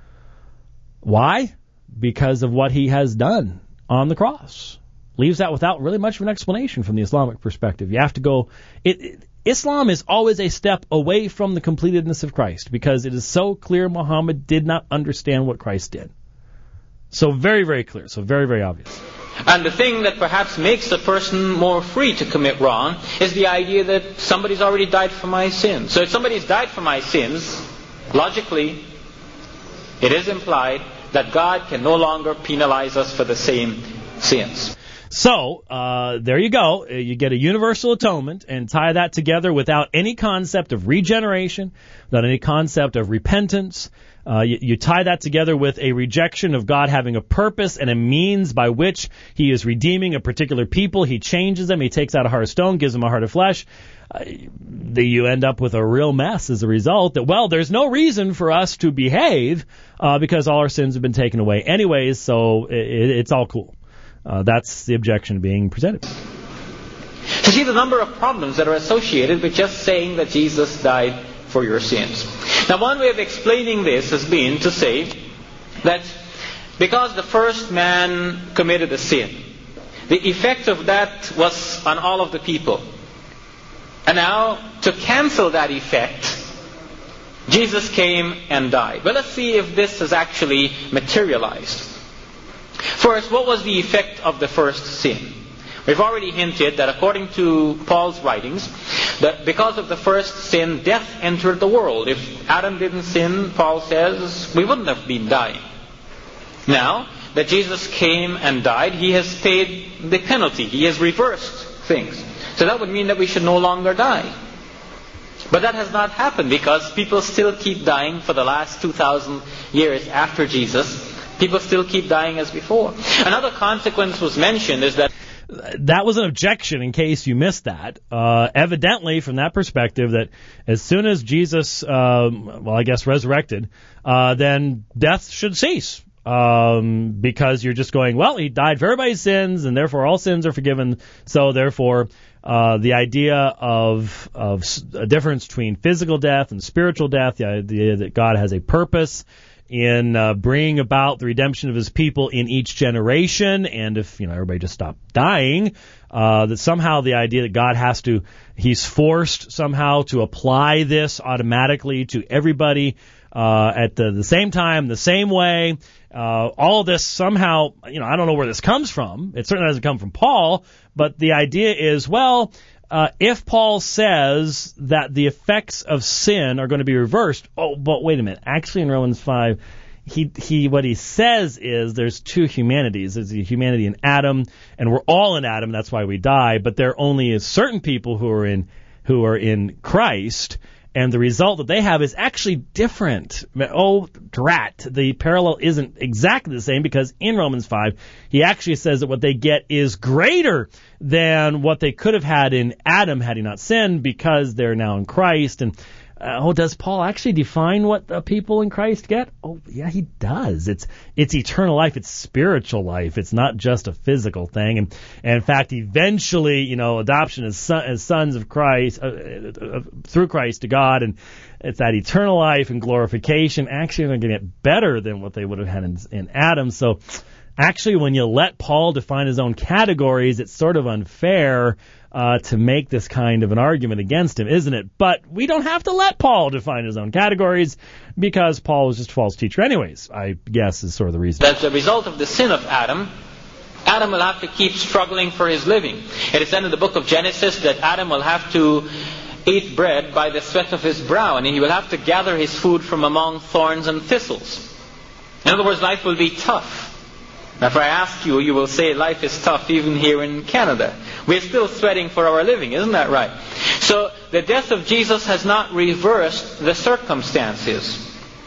Why? Because of what he has done on the cross. Leaves that without really much of an explanation from the Islamic perspective. You have to go... Islam is always a step away from the completedness of Christ because it is so clear Muhammad did not understand what Christ did. So very, very clear. So very, very obvious. And the thing that perhaps makes a person more free to commit wrong is the idea that somebody's already died for my sins. So if somebody's died for my sins, logically, it is implied that God can no longer penalize us for the same sins. So, there you go. You get a universal atonement and tie that together without any concept of regeneration, without any concept of repentance. You tie that together with a rejection of God having a purpose and a means by which he is redeeming a particular people. He changes them. He takes out a heart of stone, gives them a heart of flesh. You end up with a real mess as a result that, well, there's no reason for us to behave because all our sins have been taken away anyways, so it's all cool. That's the objection being presented. To see the number of problems that are associated with just saying that Jesus died for your sins. Now, one way of explaining this has been to say that because the first man committed a sin, the effect of that was on all of the people. And now, to cancel that effect, Jesus came and died. Well, let's see if this has actually materialized. First, what was the effect of the first sin? We've already hinted that according to Paul's writings, that because of the first sin, death entered the world. If Adam didn't sin, Paul says, we wouldn't have been dying. Now that Jesus came and died, he has paid the penalty. He has reversed things. So that would mean that we should no longer die. But that has not happened because people still keep dying for the last 2,000 years after Jesus. People still keep dying as before. Another consequence was mentioned is that that was an objection in case you missed that. Evidently, from that perspective, that as soon as Jesus, resurrected, then death should cease. Because you're just going, well, he died for everybody's sins, and therefore all sins are forgiven. So therefore, the idea of a difference between physical death and spiritual death, the idea that God has a purpose in bringing about the redemption of his people in each generation, and if everybody just stopped dying, that somehow the idea that God he's forced somehow to apply this automatically to everybody at the same time, the same way. All of this somehow, I don't know where this comes from. It certainly doesn't come from Paul, but the idea is, if Paul says that the effects of sin are going to be reversed, but wait a minute. Actually, in Romans 5, what he says is there's two humanities. There's the humanity in Adam, and we're all in Adam. That's why we die. But there only is certain people who are in Christ, and the result that they have is actually different. Oh, drat. The parallel isn't exactly the same, because in Romans 5, he actually says that what they get is greater than what they could have had in Adam had he not sinned, because they're now in Christ. And does Paul actually define what people in Christ get? Oh, yeah, he does. It's eternal life. It's spiritual life. It's not just a physical thing. And in fact, eventually, adoption as sons of Christ, through Christ to God, and it's that eternal life and glorification. Actually, they're going to get better than what they would have had in Adam. So actually, when you let Paul define his own categories, it's sort of unfair to make this kind of an argument against him, isn't it? But we don't have to let Paul define his own categories, because Paul was just a false teacher anyways, I guess, is sort of the reason. That's the result of the sin of Adam. Adam will have to keep struggling for his living. It is said in the book of Genesis that Adam will have to eat bread by the sweat of his brow, and he will have to gather his food from among thorns and thistles. In other words, life will be tough. Now, if I ask you, you will say life is tough even here in Canada. We're still sweating for our living, isn't that right? So the death of Jesus has not reversed the circumstances.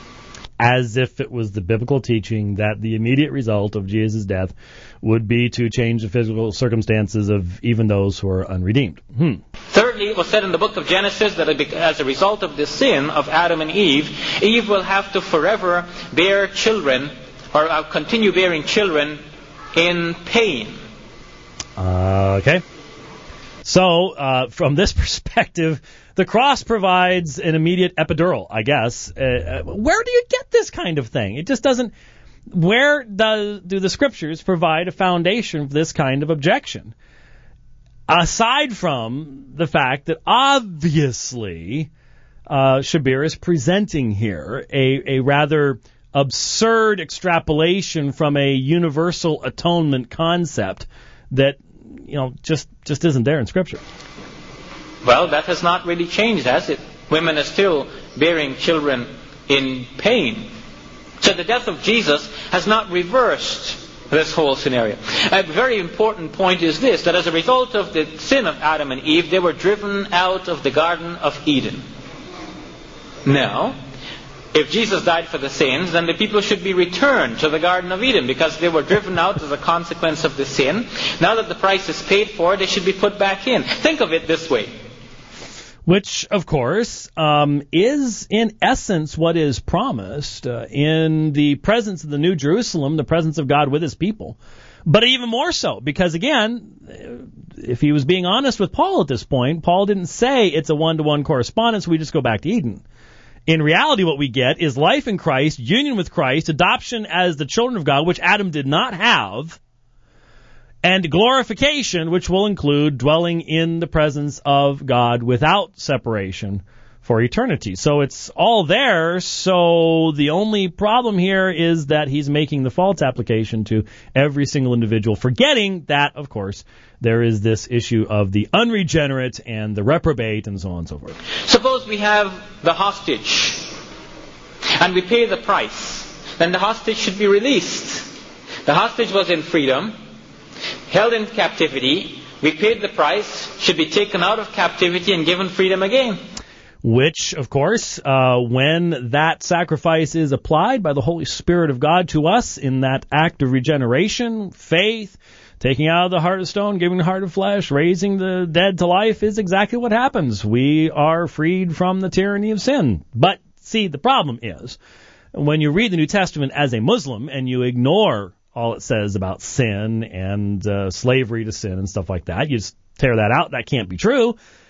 As if it was the biblical teaching that the immediate result of Jesus' death would be to change the physical circumstances of even those who are unredeemed. Thirdly, it was said in the book of Genesis that as a result of the sin of Adam and Eve, Eve will have to forever bear children, or continue bearing children in pain. Okay. So, from this perspective, the cross provides an immediate epidural, I guess. Where do you get this kind of thing? It just doesn't... Where do the Scriptures provide a foundation for this kind of objection? Aside from the fact that obviously Shabir is presenting here a rather absurd extrapolation from a universal atonement concept that just isn't there in Scripture. Well, that has not really changed, has it? Women are still bearing children in pain. So the death of Jesus has not reversed this whole scenario. A very important point is this, that as a result of the sin of Adam and Eve, they were driven out of the Garden of Eden. Now, if Jesus died for the sins, then the people should be returned to the Garden of Eden, because they were driven out as a consequence of the sin. Now that the price is paid for, they should be put back in. Think of it this way. Which, of course, is in essence what is promised in the presence of the New Jerusalem, the presence of God with His people. But even more so, because again, if he was being honest with Paul at this point, Paul didn't say it's a one-to-one correspondence, we just go back to Eden. In reality, what we get is life in Christ, union with Christ, adoption as the children of God, which Adam did not have, and glorification, which will include dwelling in the presence of God without separation for eternity. So it's all there, so the only problem here is that he's making the false application to every single individual, forgetting that, of course, there is this issue of the unregenerate and the reprobate and so on and so forth. Suppose we have the hostage and we pay the price. Then the hostage should be released. The hostage was in freedom, held in captivity. We paid the price, should be taken out of captivity and given freedom again. Which, of course, when that sacrifice is applied by the Holy Spirit of God to us in that act of regeneration, faith, taking out of the heart of stone, giving the heart of flesh, raising the dead to life, is exactly what happens. We are freed from the tyranny of sin. But, see, the problem is, when you read the New Testament as a Muslim and you ignore all it says about sin and slavery to sin and stuff like that, you just tear that out, that can't be true.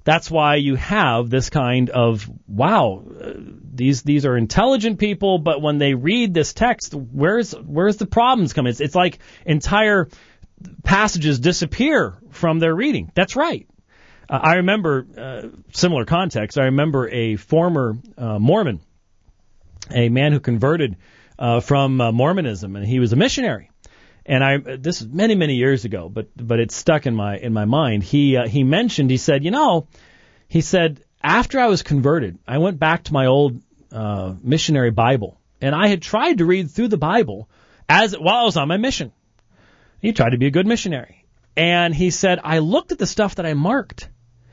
That's why you have this kind of, wow, these are intelligent people, but when they read this text, where's the problems coming? It's like entire passages disappear from their reading. That's right. I remember, similar context, I remember a former Mormon, a man who converted from Mormonism, and he was a missionary. And this is many, many years ago, but it's stuck in my mind. He mentioned, he said, after I was converted, I went back to my old missionary Bible, and I had tried to read through the Bible while I was on my mission. He tried to be a good missionary. And he said, I looked at the stuff that I marked,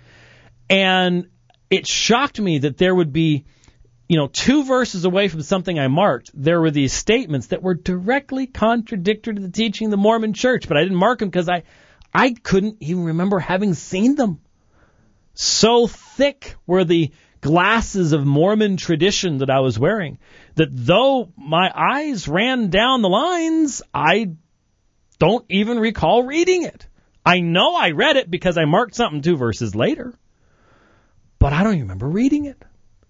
and it shocked me that there would be, 2 verses away from something I marked, there were these statements that were directly contradictory to the teaching of the Mormon Church, but I didn't mark them because I couldn't even remember having seen them. So thick were the glasses of Mormon tradition that I was wearing that though my eyes ran down the lines, I don't even recall reading it. I know I read it because I marked something 2 verses later, but I don't even remember reading it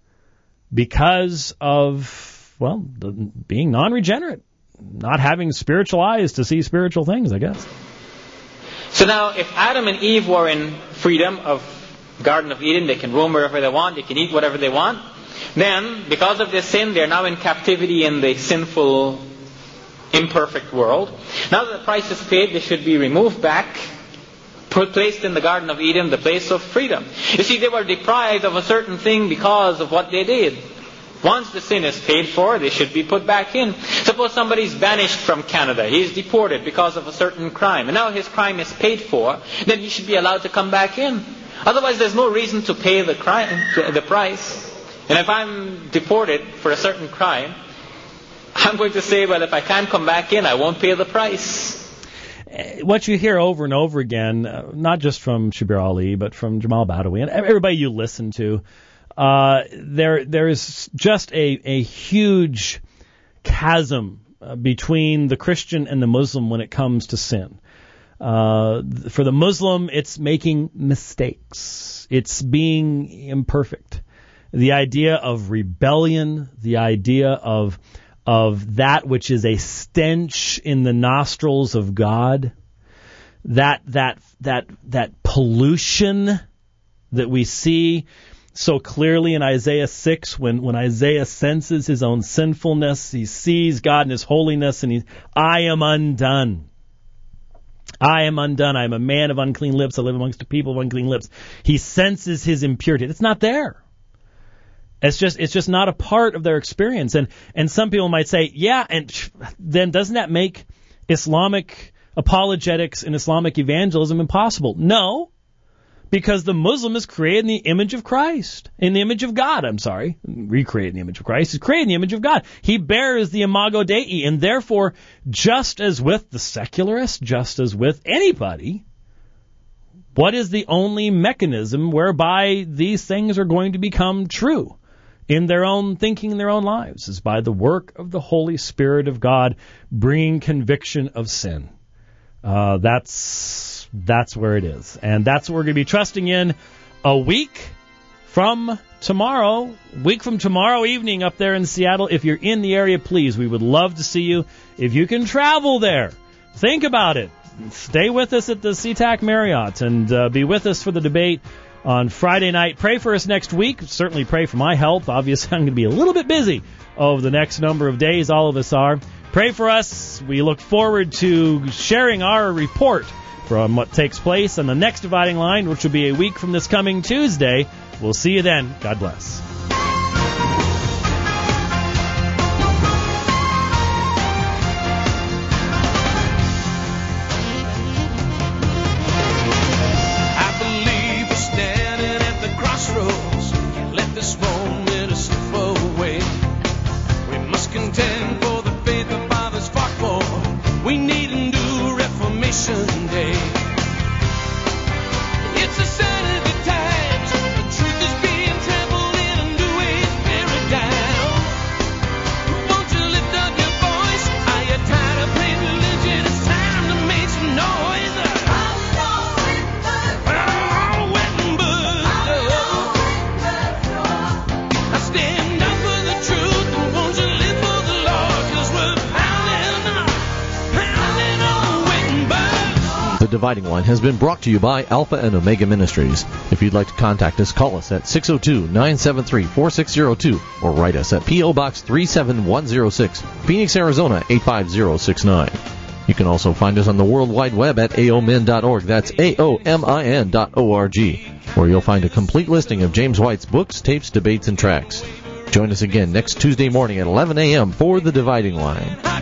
because of, being non-regenerate, not having spiritual eyes to see spiritual things, I guess. So now, if Adam and Eve were in freedom of Garden of Eden, they can roam wherever they want, they can eat whatever they want, then, because of their sin, they're now in captivity in the sinful, imperfect world. Now that the price is paid, they should be removed back, placed in the Garden of Eden, the place of freedom. You see, they were deprived of a certain thing because of what they did. Once the sin is paid for, they should be put back in. Suppose somebody's banished from Canada. He's deported because of a certain crime. And now his crime is paid for. Then he should be allowed to come back in. Otherwise, there's no reason to pay the price. And if I'm deported for a certain crime, I'm going to say, well, if I can't come back in, I won't pay the price. What you hear over and over again, not just from Shabir Ali, but from Jamal Badawi and everybody you listen to, there is just a huge chasm between the Christian and the Muslim when it comes to sin. For the Muslim, it's making mistakes. It's being imperfect. The idea of rebellion, the idea of that which is a stench in the nostrils of God, that pollution that we see so clearly in Isaiah 6 when Isaiah senses his own sinfulness, he sees God in his holiness, and I am undone. I am undone. I am a man of unclean lips. I live amongst a people of unclean lips. He senses his impurity. It's not there. It's just not a part of their experience. And some people might say, yeah, and then doesn't that make Islamic apologetics and Islamic evangelism impossible? No, because the Muslim is created in the image of Christ, in the image of God, recreated in the image of Christ, is created in the image of God. He bears the imago Dei, and therefore, just as with the secularist, just as with anybody, what is the only mechanism whereby these things are going to become true in their own thinking, in their own lives, is by the work of the Holy Spirit of God bringing conviction of sin. That's where it is. And that's what we're going to be trusting in a week from tomorrow evening up there in Seattle. If you're in the area, please, we would love to see you. If you can travel there, think about it. Stay with us at the SeaTac Marriott and be with us for the debate on Friday night. Pray for us next week. Certainly pray for my health. Obviously, I'm going to be a little bit busy over the next number of days. All of us are. Pray for us. We look forward to sharing our report from what takes place on the next Dividing Line, which will be a week from this coming Tuesday. We'll see you then. God bless. Dividing Line has been brought to you by Alpha and Omega Ministries. If you'd like to contact us, call us at 602-973-4602 or write us at P.O. Box 37106, Phoenix, Arizona 85069. You can also find us on the World Wide Web at aomin.org. That's aomin.org, where you'll find a complete listing of James White's books, tapes, debates, and tracks. Join us again next Tuesday morning at 11 a.m. for The Dividing Line.